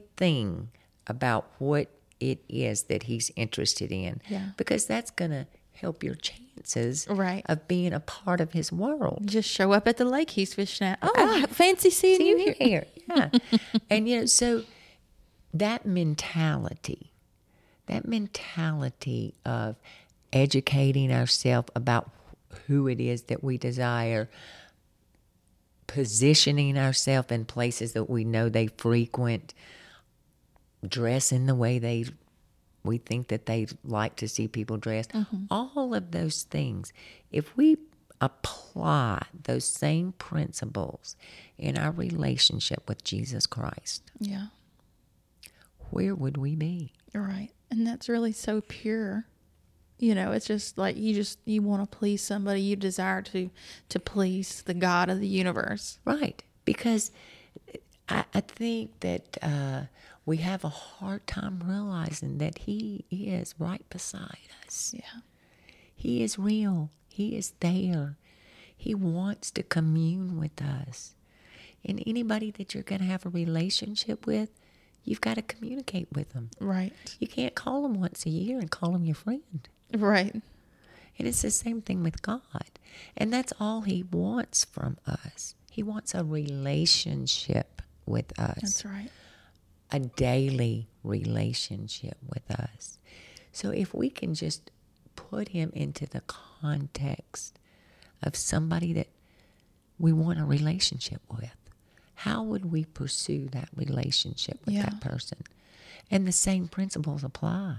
everything about what it is that he's interested in. Yeah. Because that's going to help your chances Right. of being a part of his world. Just show up at the lake he's fishing at. Oh, fancy seeing See you you here. here. Yeah. And, you know, so that mentality, that mentality of educating ourselves about who it is that we desire, positioning ourselves in places that we know they frequent, dressing the way they we think that they like to see people dressed, mm-hmm. all of those things, if we apply those same principles in our relationship with Jesus Christ, Yeah. where would we be? Right. And that's really so pure. You know, it's just like you just you want to please somebody, you desire to to please the God of the universe. Right. Because I, I think that uh, we have a hard time realizing that he is right beside us. Yeah. He is real. He is there. He wants to commune with us. And anybody that you're going to have a relationship with, you've got to communicate with them. Right. You can't call them once a year and call them your friend. Right. And it's the same thing with God. And that's all he wants from us. He wants a relationship with us. That's right. A daily relationship with us. So if we can just put him into the context of somebody that we want a relationship with, how would we pursue that relationship with Yeah. that person? And the same principles apply.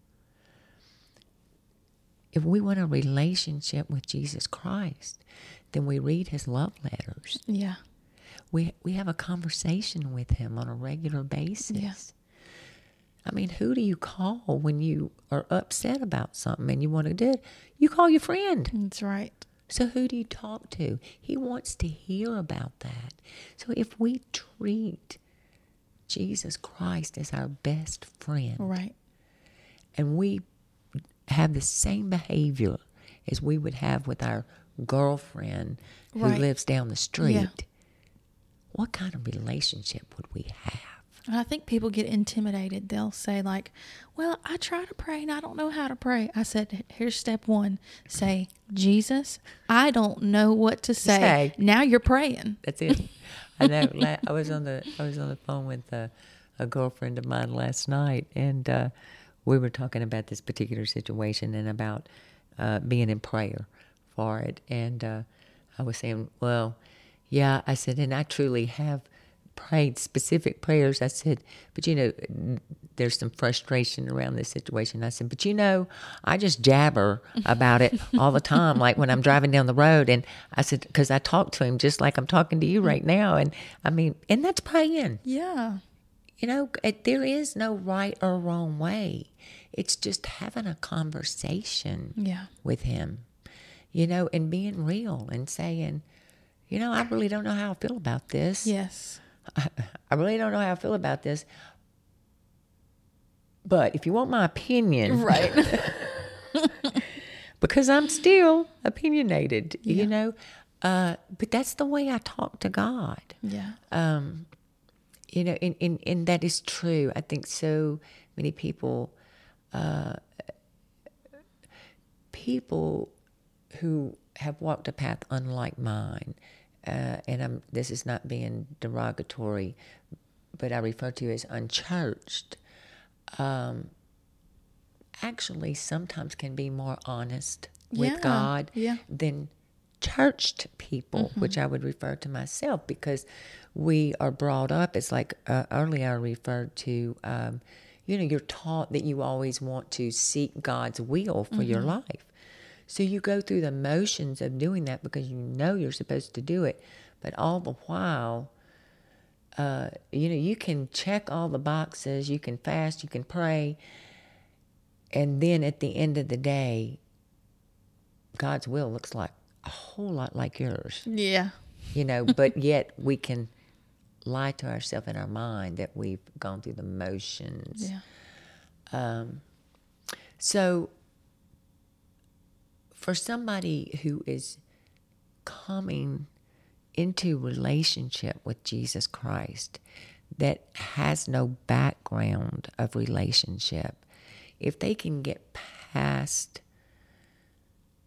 If we want a relationship with Jesus Christ, then we read his love letters. Yeah. We we have a conversation with him on a regular basis. Yeah. I mean, who do you call when you are upset about something and you want to do it? You call your friend. That's right. So who do you talk to? He wants to hear about that. So if we treat Jesus Christ as our best friend, Right. and we have the same behavior as we would have with our girlfriend who Right. lives down the street, Yeah. what kind of relationship would we have? And I think people get intimidated. They'll say like, well, I try to pray and I don't know how to pray. I said, here's step one. Say, Jesus, I don't know what to say. Say. Now you're praying. That's it. I know. la- I was on the I was on the phone with a, a girlfriend of mine last night, and uh, we were talking about this particular situation and about uh, being in prayer for it. And uh, I was saying, well, yeah, I said, and I truly have prayed specific prayers. I said, but you know, there's some frustration around this situation. I said, but you know, I just jabber about it all the time, like when I'm driving down the road. And I said, because I talk to him just like I'm talking to you right now. And I mean, and that's praying. Yeah. You know, it, there is no right or wrong way. It's just having a conversation Yeah. with him, you know, and being real and saying, you know, I really don't know how I feel about this. Yes. I, I really don't know how I feel about this. But if you want my opinion, Right. because I'm still opinionated, Yeah. you know, uh, but that's the way I talk to God. Yeah. Um, you know, and, and, and that is true. I think so many people, uh, people who have walked a path unlike mine, uh, and I'm, this is not being derogatory, but I refer to as unchurched, um, actually sometimes can be more honest with Yeah, God yeah. than churched people, Mm-hmm. which I would refer to myself, because we are brought up, it's like uh, earlier I referred to, um, you know, you're taught that you always want to seek God's will for your life. So you go through the motions of doing that because you know you're supposed to do it. But all the while, uh, you know, you can check all the boxes, you can fast, you can pray, and then at the end of the day, God's will looks like a whole lot like yours, Yeah. you know, but yet we can lie to ourselves in our mind that we've gone through the motions. Yeah. Um, so for somebody who is coming into relationship with Jesus Christ that has no background of relationship, if they can get past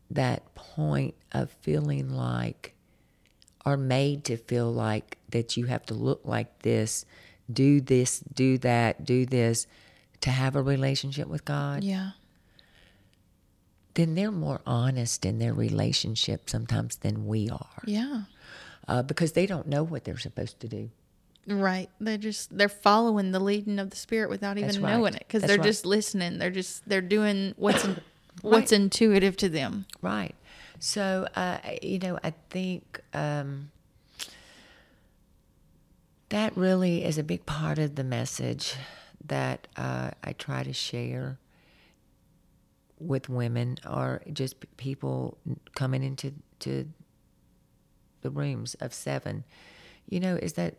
that point of feeling like, or made to feel like that you have to look like this, do this, do that, do this to have a relationship with God, Yeah. then they're more honest in their relationship sometimes than we are. Yeah. Uh, because they don't know what they're supposed to do. Right. They're just, they're following the leading of the Spirit without even That's right. knowing it. Because That's they're right. just listening. They're just, they're doing what's, in, what's intuitive to them. Right. So, uh, you know, I think um, that really is a big part of the message that uh, I try to share with women, or just p- people coming into to the rooms of seven, you know, is that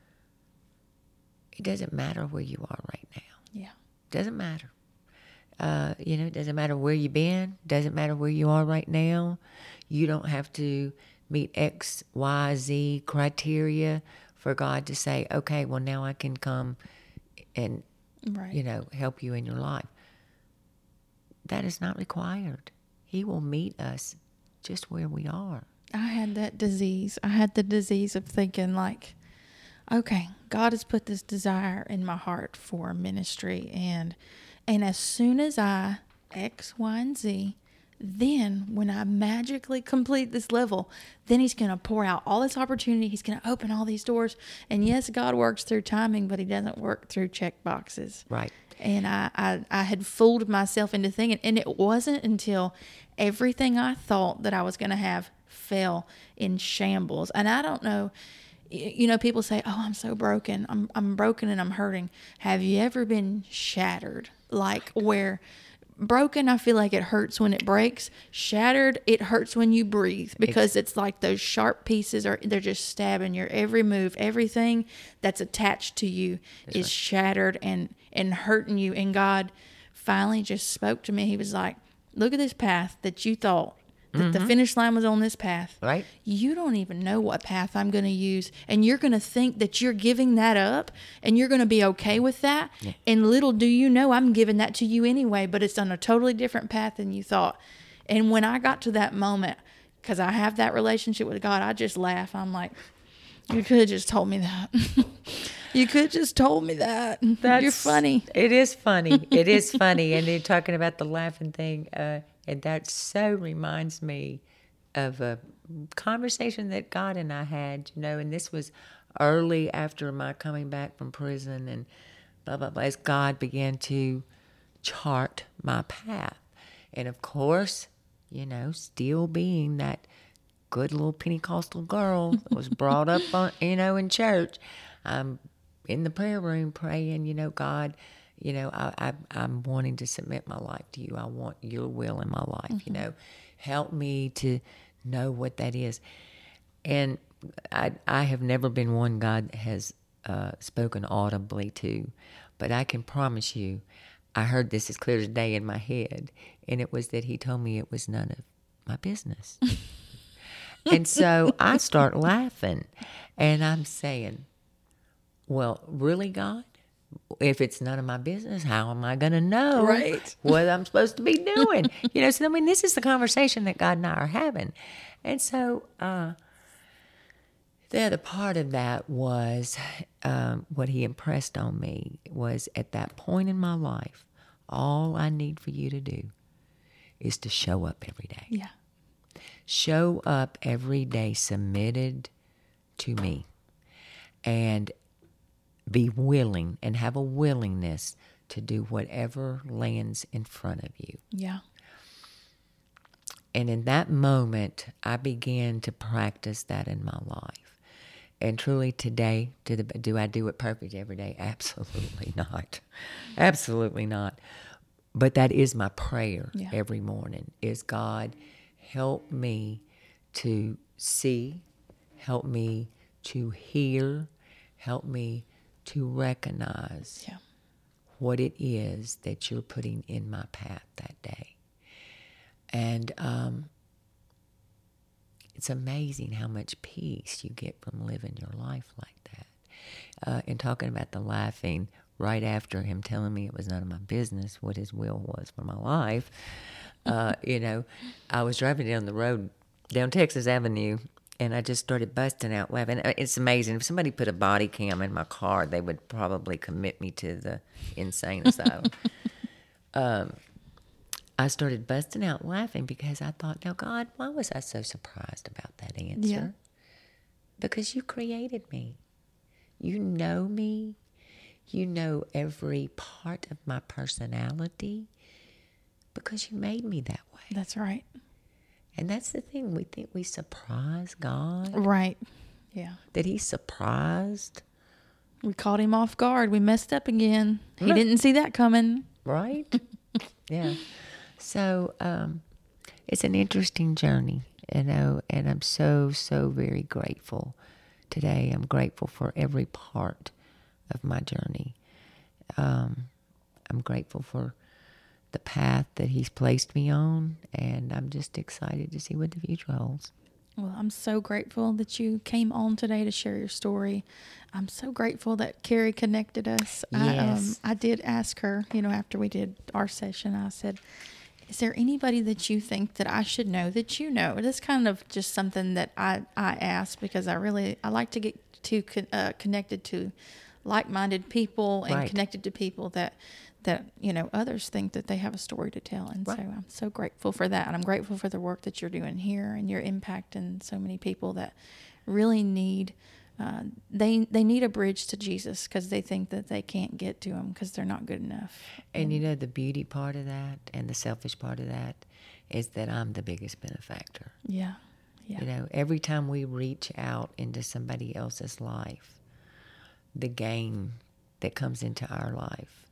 it doesn't matter where you are right now. Yeah. Doesn't matter. Uh, you know, it doesn't matter where you've been. Doesn't matter where you are right now. You don't have to meet X, Y, Z criteria for God to say, okay, well, now I can come and, Right. you know, help you in your life. That is not required. He will meet us just where we are. I had that disease. I had the disease of thinking like, okay, God has put this desire in my heart for ministry, and and as soon as I X, Y, and Z, then when I magically complete this level, then he's going to pour out all this opportunity. He's going to open all these doors. And yes, God works through timing, but he doesn't work through check boxes. Right. And I, I, I had fooled myself into thinking, and it wasn't until everything I thought that I was going to have fell in shambles. And I don't know, y- you know, people say, oh, I'm so broken. I'm, I'm broken and I'm hurting. Have you ever been shattered? Like where broken, I feel like it hurts when it breaks. Shattered, it hurts when you breathe, because it's like those sharp pieces are, they're just stabbing your every move. Everything that's attached to you That's is right. shattered and, and hurting you. And God finally just spoke to me. He was like, look at this path that you thought that the finish line was on this path. Right. You don't even know what path I'm going to use. And you're going to think that you're giving that up and you're going to be okay with that. Yeah. And little do you know, I'm giving that to you anyway, but it's on a totally different path than you thought. And when I got to that moment, because I have that relationship with God, I just laugh. I'm like, you could have just told me that. You could have just told me that. You're That's- funny. It is funny. It is funny. And you're talking about the laughing thing. Uh, and that so reminds me of a conversation that God and I had, you know, and this was early after my coming back from prison, and blah, blah, blah, as God began to chart my path. And of course, you know, still being that good little Pentecostal girl that was brought up, on, you know, in church, I'm in the prayer room praying, you know, God, you know, I, I, I'm wanting to submit my life to you. I want your will in my life, mm-hmm. you know, help me to know what that is. And I, I have never been one God has uh, spoken audibly to, but I can promise you, I heard this as clear as day in my head, and it was that he told me it was none of my business. And so I start laughing, and I'm saying, well, really, God? If it's none of my business, how am I going to know Right. what I'm supposed to be doing? You know, so I mean, this is the conversation that God and I are having. And so uh, the other part of that was um, what he impressed on me was at that point in my life, all I need for you to do is to show up every day. Yeah. Show up every day submitted to me, and be willing and have a willingness to do whatever lands in front of you. Yeah. And in that moment, I began to practice that in my life. And truly today, do, the, do I do it perfect every day? Absolutely not. Absolutely not. But that is my prayer Yeah. every morning, is God, help me to see, help me to hear, help me to recognize Yeah. what it is that you're putting in my path that day. And um, it's amazing how much peace you get from living your life like that. Uh, and talking about the laughing, right after him telling me it was none of my business what his will was for my life, uh, you know, I was driving down the road, down Texas Avenue, and I just started busting out laughing. It's amazing. If somebody put a body cam in my car, they would probably commit me to the insane asylum. um, I started busting out laughing because I thought, now, God, why was I so surprised about that answer? Yeah. Because you created me. You know me. You know every part of my personality because you made me that way. That's right. And that's the thing. We think we surprise God. Right. Yeah. That he's surprised. We caught him off guard. We messed up again. He no. didn't see that coming. Right? Yeah. So um, it's an interesting journey, you know, and I'm so, so very grateful today. I'm grateful for every part of my journey. Um, I'm grateful for the path that he's placed me on, and I'm just excited to see what the future holds. Well, I'm so grateful that you came on today to share your story. I'm so grateful that Carrie connected us. Yes. I, um, I did ask her, you know, after we did our session, I said, is there anybody that you think that I should know that you know? That's kind of just something that I, I asked because I really, I like to get to uh, connected to like-minded people and right. connected to people that, that, you know, others think that they have a story to tell. And right. so I'm so grateful for that. And I'm grateful for the work that you're doing here and your impact in so many people that really need, uh, they, they need a bridge to Jesus because they think that they can't get to him because they're not good enough. And, and you know, the beauty part of that and the selfish part of that is that I'm the biggest benefactor. Yeah. Yeah. You know, every time we reach out into somebody else's life, the gain that comes into our life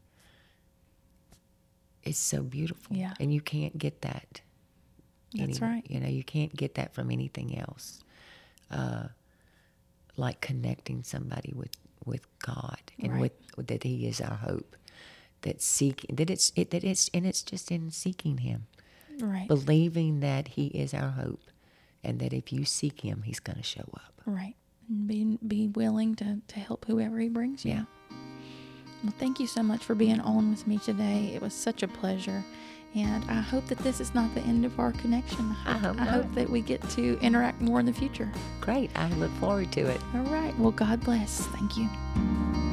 is so beautiful. Yeah. And you can't get that. That's any, right. You know, you can't get that from anything else. Uh, like connecting somebody with, with God and right. with that he is our hope. That seek that it's it that it's and it's just in seeking him. Right. Believing that he is our hope and that if you seek him, he's gonna show up. Right. And be be willing to, to help whoever he brings you. Yeah. Well, thank you so much for being on with me today. It was such a pleasure. And I hope that this is not the end of our connection. I hope, I hope, I hope that we get to interact more in the future. Great. I look forward to it. All right. Well, God bless. Thank you.